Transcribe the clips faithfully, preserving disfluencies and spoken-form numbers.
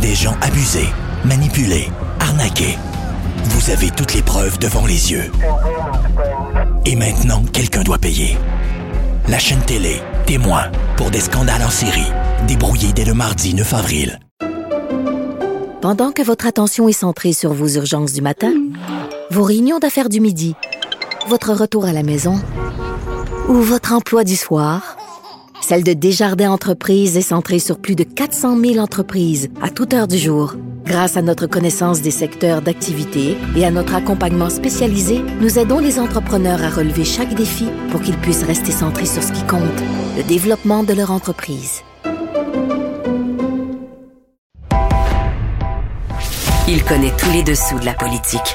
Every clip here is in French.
des gens abusés, manipulés, arnaqués. Vous avez toutes les preuves devant les yeux. Et maintenant, quelqu'un doit payer. La chaîne télé, témoin, pour des scandales en série, débrouillés dès le mardi neuf avril. Pendant que votre attention est centrée sur vos urgences du matin, vos réunions d'affaires du midi, votre retour à la maison ou votre emploi du soir, celle de Desjardins Entreprises est centrée sur plus de quatre cent mille entreprises à toute heure du jour. Grâce à notre connaissance des secteurs d'activité et à notre accompagnement spécialisé, nous aidons les entrepreneurs à relever chaque défi pour qu'ils puissent rester centrés sur ce qui compte, le développement de leur entreprise. Il connaît tous les dessous de la politique.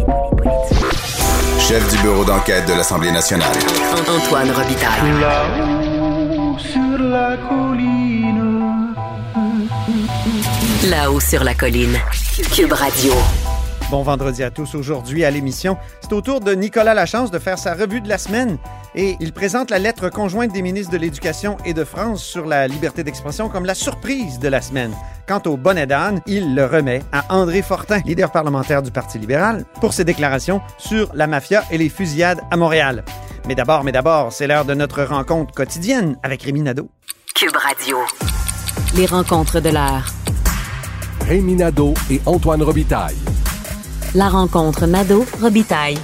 Chef du bureau d'enquête de l'Assemblée nationale. Antoine Robitaille. Là-haut sur la colline. Là-haut sur la colline. Cube Radio. Bon vendredi à tous. Aujourd'hui à l'émission, c'est au tour de Nicolas Lachance de faire sa revue de la semaine et il présente la lettre conjointe des ministres de l'Éducation et de France sur la liberté d'expression comme la surprise de la semaine. Quant au bonnet d'âne, il le remet à André Fortin, leader parlementaire du Parti libéral, pour ses déclarations sur la mafia et les fusillades à Montréal. Mais d'abord, mais d'abord, c'est l'heure de notre rencontre quotidienne avec Rémi Nadeau. Cube Radio. Les rencontres de l'heure. Rémi Nadeau et Antoine Robitaille. La rencontre Nadeau-Robitaille.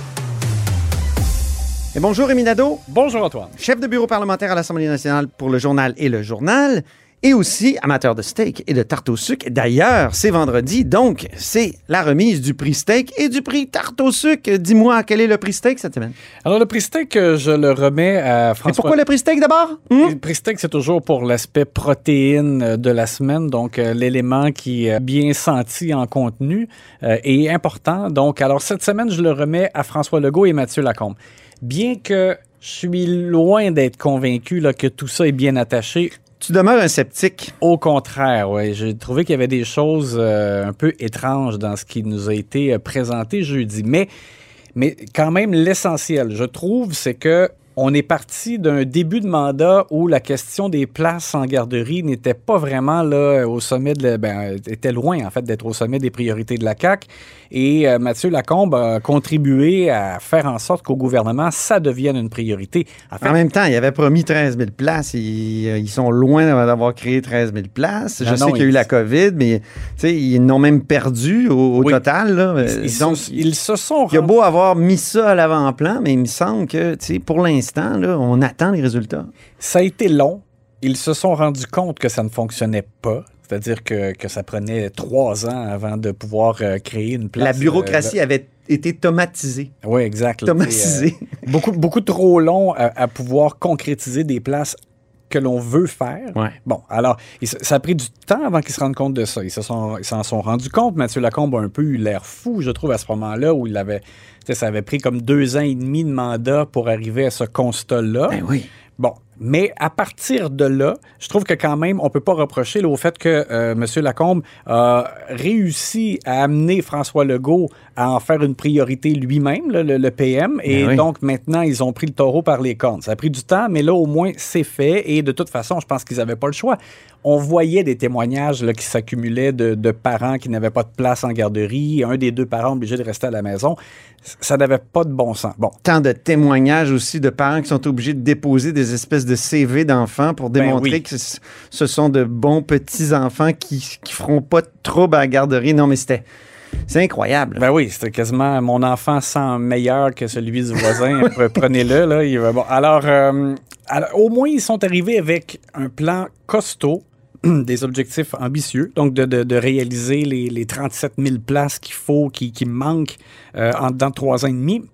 Et bonjour Rémi Nadeau. Bonjour Antoine. Chef de bureau parlementaire à l'Assemblée nationale pour le journal et le journal. Et aussi amateur de steak et de tarte au sucre. D'ailleurs, c'est vendredi, donc c'est la remise du prix steak et du prix tarte au sucre. Dis-moi, quel est le prix steak cette semaine? Alors, le prix steak, je le remets à François... Et pourquoi le prix steak d'abord? Hum? Le prix steak, c'est toujours pour l'aspect protéine de la semaine, donc euh, l'élément qui est bien senti en contenu euh, est important. Donc, alors, cette semaine, je le remets à François Legault et Mathieu Lacombe. Bien que je suis loin d'être convaincu là, que tout ça est bien attaché... Tu demeures un sceptique. Au contraire, oui. J'ai trouvé qu'il y avait des choses euh, un peu étranges dans ce qui nous a été présenté jeudi. Mais, mais quand même, l'essentiel, je trouve, c'est que on est parti d'un début de mandat où la question des places en garderie n'était pas vraiment là au sommet de la, ben, était loin en fait d'être au sommet des priorités de la C A Q. Et euh, Mathieu Lacombe a contribué à faire en sorte qu'au gouvernement, ça devienne une priorité. En fait, en même temps, il avait promis treize mille places. Ils, ils sont loin d'avoir créé treize mille places. Je non, sais non, qu'il y a eu la COVID, mais ils n'ont même perdu au, au oui. total. Là. Ils, ils, Donc, se, ils se sont... Il y a beau avoir mis ça à l'avant-plan, mais il me semble que pour l'instant, là, on attend les résultats. Ça a été long. Ils se sont rendus compte que ça ne fonctionnait pas. C'est-à-dire que, que ça prenait trois ans avant de pouvoir euh, créer une place. La bureaucratie euh, avait été tomatisée. Oui, exact. Tomatisée. Euh, beaucoup, beaucoup trop long à, à pouvoir concrétiser des places que l'on veut faire. Ouais. Bon, alors, il, ça a pris du temps avant qu'ils se rendent compte de ça. Ils se sont, ils s'en sont rendus compte. Mathieu Lacombe a un peu eu l'air fou, je trouve, à ce moment-là, où il avait, ça avait pris comme deux ans et demi de mandat pour arriver à ce constat-là. Ben oui. Bon, mais à partir de là, je trouve que quand même, on ne peut pas reprocher là, au fait que euh, M. Lacombe a réussi à amener François Legault à en faire une priorité lui-même, là, le, le P M, et oui. donc maintenant, ils ont pris le taureau par les cornes. Ça a pris du temps, mais là, au moins, c'est fait, et de toute façon, je pense qu'ils n'avaient pas le choix. On voyait des témoignages là, qui s'accumulaient de, de parents qui n'avaient pas de place en garderie, un des deux parents obligé de rester à la maison. Ça n'avait pas de bon sens. Bon. Tant de témoignages aussi de parents qui sont obligés de déposer des espèces de C V d'enfants pour démontrer ben oui. que ce sont de bons petits-enfants qui ne feront pas de trouble à la garderie. Non, mais c'était... C'est incroyable. Ben oui, c'était quasiment mon enfant sent meilleur que celui du voisin. Prenez-le, là. Il va, bon, alors, euh, alors, au moins, ils sont arrivés avec un plan costaud, des objectifs ambitieux, donc de, de, de réaliser les, les trente-sept mille places qu'il faut, qui, qui manquent euh, en dedans de trois ans et demi.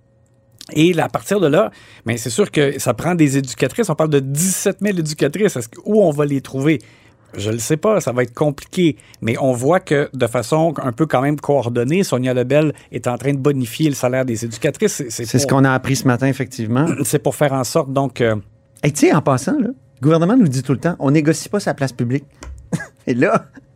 Et là, à partir de là, ben, c'est sûr que ça prend des éducatrices. On parle de dix-sept mille éducatrices. Est-ce que, où on va les trouver? Je le sais pas, ça va être compliqué, mais on voit que de façon un peu quand même coordonnée, Sonia Lebel est en train de bonifier le salaire des éducatrices. C'est, c'est, c'est pour, ce qu'on a appris ce matin, effectivement. C'est pour faire en sorte, donc... Euh, hey, tu sais, en passant, là, le gouvernement nous dit tout le temps, on négocie pas sa place publique. Et là,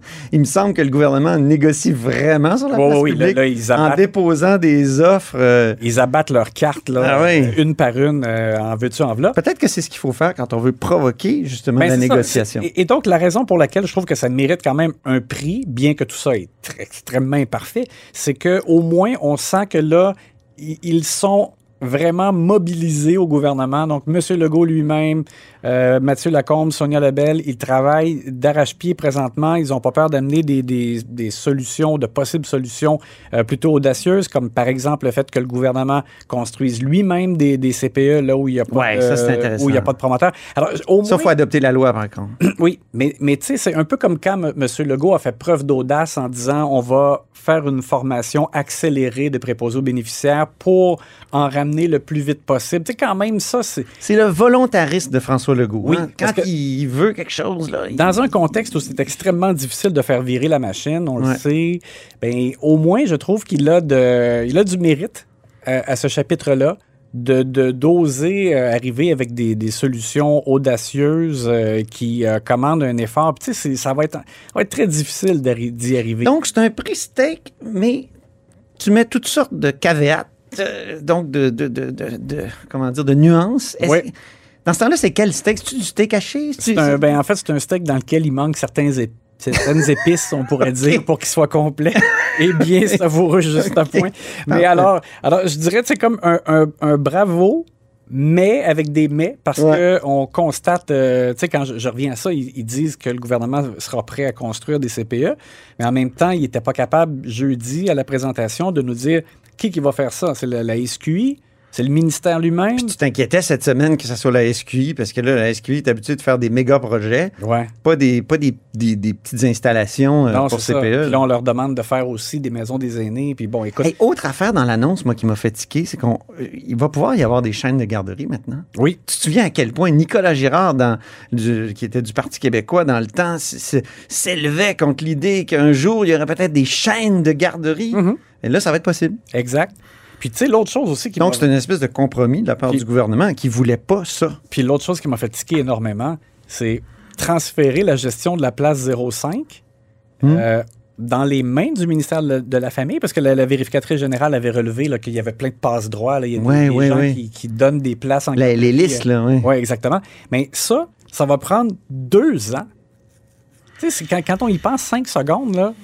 Il me semble que le gouvernement négocie vraiment sur la Oui, place oui, publique là, là, ils en abattent- déposant des offres. euh, Ils abattent leurs cartes, là, Ah oui. euh, une par une, euh, en veux-tu, en voilà. Peut-être que c'est ce qu'il faut faire quand on veut provoquer justement Ben, la c'est ça. négociation. Et, et donc, la raison pour laquelle je trouve que ça mérite quand même un prix, bien que tout ça est très- extrêmement imparfait, c'est qu'au moins, on sent que là, i- ils sont vraiment mobilisés au gouvernement. Donc, M. Legault lui-même, euh, Mathieu Lacombe, Sonia Lebel, ils travaillent d'arrache-pied présentement. Ils n'ont pas peur d'amener des, des, des solutions, de possibles solutions euh, plutôt audacieuses, comme par exemple le fait que le gouvernement construise lui-même des, des C P E là où il n'y a, pas Ouais, de- ça, c'est intéressant. où il y a pas de promoteur. Alors, au Ça, il moins- faut adopter la loi, par contre. oui, mais, mais tu sais, c'est un peu comme quand M. Legault a fait preuve d'audace en disant on va faire une formation accélérée de préposés aux bénéficiaires pour en ramener le plus vite possible. Tu sais, quand même, ça, c'est C'est le volontarisme de François Legault. Oui, hein. parce Quand que- il veut quelque chose, là, il- dans un contexte où c'est extrêmement difficile de faire virer la machine, on Ouais. le sait, ben, au moins, je trouve qu'il a, de, il a du mérite euh, à ce chapitre-là. De, de- d'oser euh, arriver avec des, des solutions audacieuses euh, qui euh, commandent un effort. Puis, tu sais, c'est- ça va être, ça va être très difficile d'arri- d'y arriver. Donc, c'est un prix steak, mais tu mets toutes sortes de caveats, euh, donc de, de, de, de, de- comment dire, de nuances. Est-ce- Ouais. Dans ce temps-là, c'est quel steak? C'est-tu du steak haché? C'est un- ben, en fait, c'est un steak dans lequel il manque certains ép- certaines épices, on pourrait dire, pour qu'il soit complet et bien savoureux juste à point. Mais Parfait. alors, alors, je dirais, c'est comme un, un, un bravo, mais avec des mais, parce Ouais. que on constate, euh, tu sais, quand je, je reviens à ça, ils, ils disent que le gouvernement sera prêt à construire des C P E, mais en même temps, il n'était pas capable, jeudi, à la présentation, de nous dire qui qui va faire ça. C'est la, la S Q I? C'est le ministère lui-même? Puis tu t'inquiétais cette semaine que ce soit la S Q I, parce que là, la S Q I est habituée de faire des méga projets, Ouais. pas des, pas des, des, des petites installations euh, Non, pour c'est C P E. ça. Puis là, on leur demande de faire aussi des maisons des aînés. Puis bon, écoute. Hey, autre affaire dans l'annonce, moi, qui m'a fait tiquer, c'est qu'il va pouvoir y avoir des chaînes de garderie maintenant. Oui. Tu te souviens à quel point Nicolas Girard, dans, du- qui était du Parti québécois dans le temps, s- s- s'élevait contre l'idée qu'un jour, il y aurait peut-être des chaînes de garderie. Mhm. Et là, ça va être possible. Exact. Puis tu sais, l'autre chose aussi qui Donc, m'a... c'est une espèce de compromis de la part Puis- du gouvernement qui voulait pas ça. Puis l'autre chose qui m'a fait tiquer énormément, c'est transférer la gestion de la place zéro cinq Hmm. euh, dans les mains du ministère de, de la Famille, parce que la, la vérificatrice générale avait relevé là, qu'il y avait plein de passe-droits. là. Il y a des- Ouais, des, ouais, gens ouais. Qui, qui donnent des places en Les, les listes, là, oui. Oui, exactement. Mais ça, ça va prendre deux ans. Tu sais, c'est quand, quand on y pense cinq secondes, là,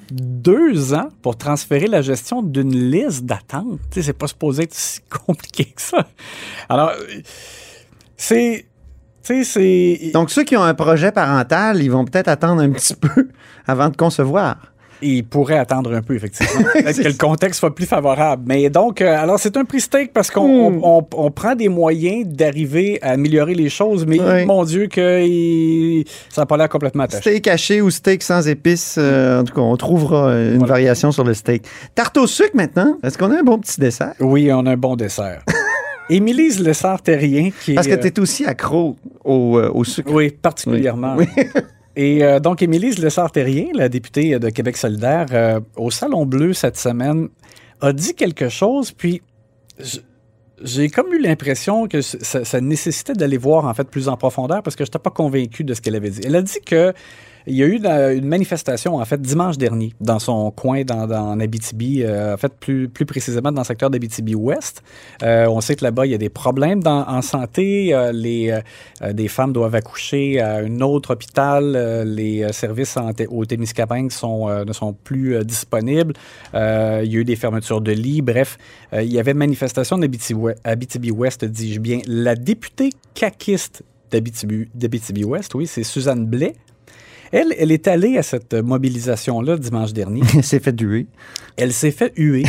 deux ans pour transférer la gestion d'une liste d'attente. Tu sais, c'est pas supposé être si compliqué que ça. Alors, euh, c'est... Tu sais, c'est... Donc, ceux qui ont un projet parental, ils vont peut-être attendre un petit peu avant de concevoir. Il pourrait attendre un peu, effectivement. Peut-être que le contexte soit plus favorable. Mais donc, euh, alors, c'est un prix steak parce qu'on Mm. on, on- on prend des moyens d'arriver à améliorer les choses, mais Oui. mon Dieu, que il- ça n'a pas l'air complètement attaché. Steak haché ou steak sans épices, euh, en tout cas, on trouvera une Voilà. variation sur le steak. Tarte au sucre maintenant. Est-ce qu'on a un bon petit dessert? Oui, on a un bon dessert. Émilise Lessard-Terrien, qui est... Parce que euh, tu es aussi accro au, euh, au sucre. Oui, particulièrement. Oui. Et euh, donc, Émilise Lessard-Terrien, la députée de Québec solidaire, euh, au Salon Bleu cette semaine, a dit quelque chose, puis j- j'ai comme eu l'impression que c- ça, ça nécessitait d'aller voir en fait plus en profondeur parce que je n'étais pas convaincu de ce qu'elle avait dit. Elle a dit que il y a eu la- une manifestation, en fait, dimanche dernier, dans son coin, dans, dans en Abitibi, euh, en fait, plus, plus précisément dans le secteur d'Abitibi-Ouest. Euh, on sait que là-bas, il y a des problèmes dans- en santé. Euh, les, euh, euh, des femmes doivent accoucher à un autre hôpital. Euh, les euh, services en Té- au Témiscamingue sont, euh, ne sont plus euh, disponibles. Euh, il y a eu des fermetures de lits. Bref, euh, il y avait manifestation d'Abitibi-Ouest, dis-je bien. La députée caquiste d'Abitibi- d'Abitibi-Ouest, oui, c'est Suzanne Blais. Elle, elle est allée à cette mobilisation-là dimanche dernier. C'est fait duer. Elle s'est fait huer.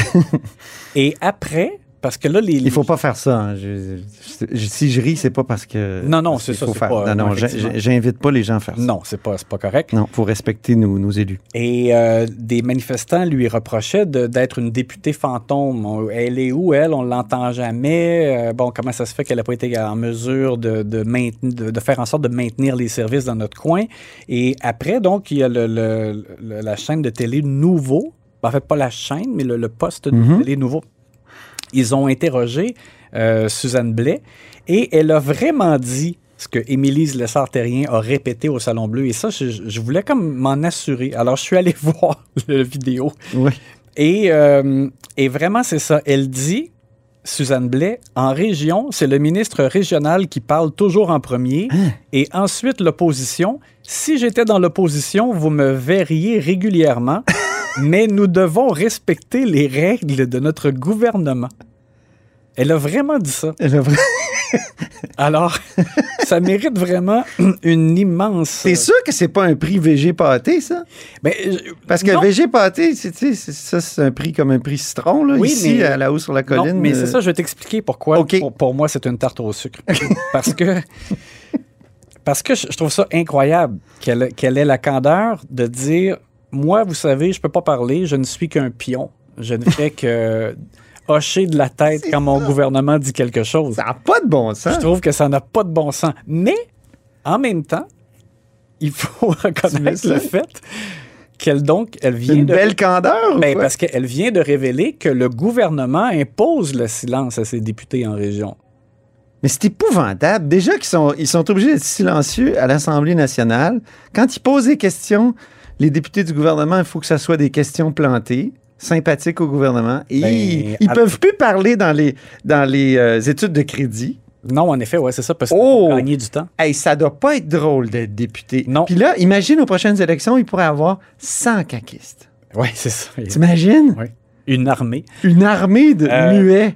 Et après, parce que là, les... Il faut pas faire ça. hein. Je- je- si je ris, c'est pas parce que. Non, non, parce c'est qu'il ça, faut c'est faire. pas- non, non, non, j'ai- effectivement. j'invite pas les gens à faire ça. Non, c'est pas, c'est pas correct. Non, faut respecter nos, nos élus. Et euh, des manifestants lui reprochaient de- d'être une députée fantôme. On- Elle est où, elle? On l'entend jamais. Euh, bon, comment ça se fait qu'elle n'a pas été en mesure de, de, maintenir- de, de faire en sorte de maintenir les services dans notre coin? Et après, donc, il y a le, le- le- la chaîne de télé Nouveau. En fait, pas la chaîne, mais le, le poste de Mhm. télé Nouveau. Ils ont interrogé euh, Suzanne Blais et elle a vraiment dit ce que Émilise Lessard-Terrien a répété au Salon Bleu. Et ça, je, je voulais comme m'en assurer. Alors, je suis allé voir la vidéo. Oui. Et, euh, et vraiment, c'est ça. Elle dit, Suzanne Blais, en région, c'est le ministre régional qui parle toujours en premier. Hein? Et ensuite, l'opposition. Si j'étais dans l'opposition, vous me verriez régulièrement. Mais nous devons respecter les règles de notre gouvernement. Elle a vraiment dit ça. Elle a vraiment... Alors, ça mérite vraiment une immense... T'es sûr que c'est pas un prix V G Pâté, ça? Ben, Parce que non. V G Pâté, c'est, c'est, ça, c'est un prix comme un prix citron, là, oui, ici, mais, à la haut sur la colline. Non, mais euh... c'est ça, je vais t'expliquer pourquoi. Okay. Pour, pour moi, c'est une tarte au sucre. Parce que... Parce que je trouve ça incroyable qu'elle, qu'elle ait la candeur de dire... Moi, vous savez, je peux pas parler, je ne suis qu'un pion. Je ne fais que hocher de la tête c'est quand mon ça. Gouvernement dit quelque chose. Ça n'a pas de bon sens. Je trouve que ça n'a pas de bon sens. Mais, en même temps, il faut reconnaître le fait qu'elle, donc, elle vient une de... belle candeur, ben, ou quoi? Parce qu'elle vient de révéler que le gouvernement impose le silence à ses députés en région. Mais c'est épouvantable. Déjà qu'ils sont, ils sont obligés d'être silencieux à l'Assemblée nationale. Quand ils posent des questions... Les députés du gouvernement, il faut que ça soit des questions plantées, sympathiques au gouvernement. Et ben, ils ne att- peuvent plus parler dans les, dans les euh, études de crédit. Non, en effet, ouais, c'est ça, parce qu'ils oh! vont gagner du temps. Hey, ça doit pas être drôle d'être député. Non. Puis là, imagine aux prochaines élections, il pourrait avoir cent caquistes. Oui, c'est ça. T'imagines? Oui. Une armée. Une armée de euh... muets.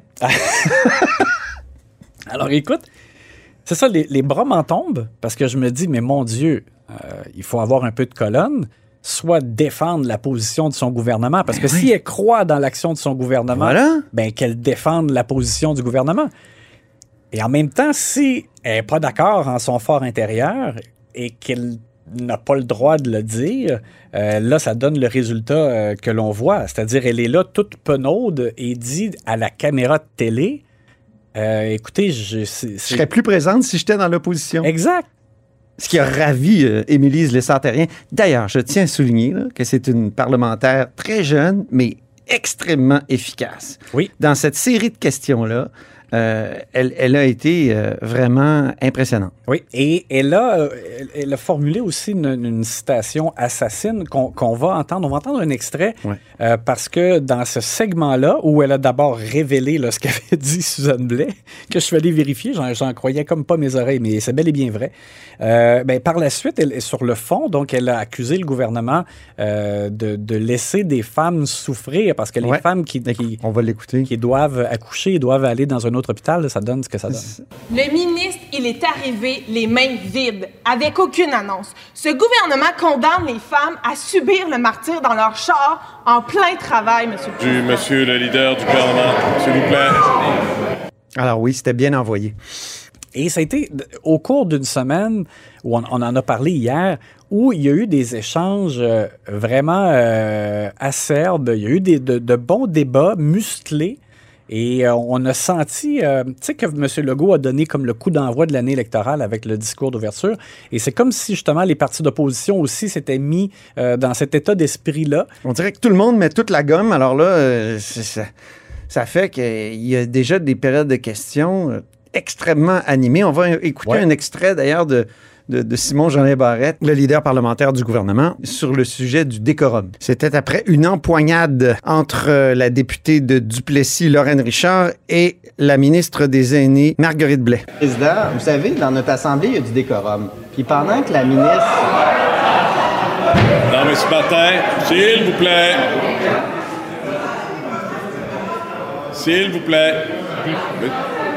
Alors, écoute, c'est ça, les, les bras m'en tombent, parce que je me dis, mais mon Dieu, euh, il faut avoir un peu de colonne. Soit défendre la position de son gouvernement. Parce que ben oui. si elle croit dans l'action de son gouvernement, voilà. ben qu'elle défende la position du gouvernement. Et en même temps, si elle n'est pas d'accord en son fort intérieur et qu'elle n'a pas le droit de le dire, euh, là, ça donne le résultat euh, que l'on voit. C'est-à-dire, elle est là toute penaude et dit à la caméra de télé, euh, écoutez, je... C'est, c'est... je serais plus présente si j'étais dans l'opposition. Exact. Ce qui a ravi euh, Émilise Lessard-Terrien. D'ailleurs, je tiens à souligner là, que c'est une parlementaire très jeune, mais extrêmement efficace. Oui. Dans cette série de questions-là, euh, elle, elle a été euh, vraiment impressionnante. Oui, et elle a, euh, elle a formulé aussi une, une citation assassine qu'on, qu'on va entendre. On va entendre un extrait ouais. euh, parce que dans ce segment-là, où elle a d'abord révélé là, ce qu'avait dit Suzanne Blais, que je suis allé vérifier, j'en, j'en croyais comme pas mes oreilles, mais c'est bel et bien vrai. Euh, ben, par la suite, elle est sur le fond, donc elle a accusé le gouvernement euh, de, de laisser des femmes souffrir parce que les ouais. femmes qui, qui, on va l'écouter. qui doivent accoucher doivent aller dans un autre hôpital, ça donne ce que ça donne. Le ministre, il est arrivé les mains vides, avec aucune annonce. Ce gouvernement condamne les femmes à subir le martyre dans leur char en plein travail, monsieur le président. Du monsieur le leader du gouvernement, s'il vous plaît. Alors oui, c'était bien envoyé. Et ça a été au cours d'une semaine, où on, on en a parlé hier, où il y a eu des échanges euh, vraiment euh, acerbes, il y a eu des, de, de bons débats musclés. Et euh, on a senti, euh, tu sais, que M. Legault a donné comme le coup d'envoi de l'année électorale avec le discours d'ouverture. Et c'est comme si, justement, les partis d'opposition aussi s'étaient mis euh, dans cet état d'esprit-là. On dirait que tout le monde met toute la gomme. Alors là, euh, ça, ça fait qu'il y a déjà des périodes de questions euh, extrêmement animées. On va écouter ouais. un extrait, d'ailleurs, de... De, de Simon-Jolin Barrette, le leader parlementaire du gouvernement, sur le sujet du décorum. C'était après une empoignade entre euh, la députée de Duplessis, Lorraine Richard, et la ministre des Aînés, Marguerite Blais. Président, vous savez, dans notre assemblée, il y a du décorum. Puis pendant que la ministre... Non, mais ce matin, s'il vous plaît. S'il vous plaît. Oui.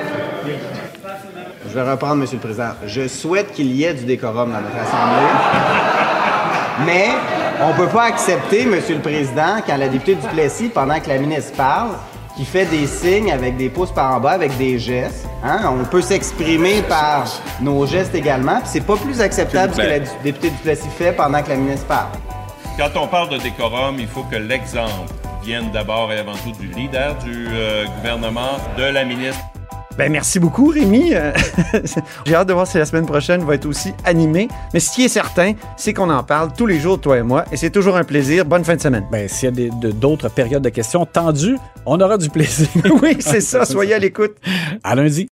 Je vais reprendre, Monsieur le Président. Je souhaite qu'il y ait du décorum dans notre Assemblée. Mais on ne peut pas accepter, Monsieur le Président, quand la députée Duplessis, pendant que la ministre parle, qui fait des signes avec des pouces par en bas, avec des gestes. Hein? On peut s'exprimer par nos gestes également. Puis c'est pas plus acceptable ce que la députée Duplessis fait pendant que la ministre parle. Quand on parle de décorum, il faut que l'exemple vienne d'abord et avant tout du leader du euh, gouvernement, de la ministre. Ben, merci beaucoup, Rémi. Euh, j'ai hâte de voir si la semaine prochaine va être aussi animée. Mais ce qui est certain, c'est qu'on en parle tous les jours, toi et moi, et c'est toujours un plaisir. Bonne fin de semaine. Ben, s'il y a des, de, d'autres périodes de questions tendues, on aura du plaisir. Oui, c'est ça. Soyez à l'écoute. À lundi.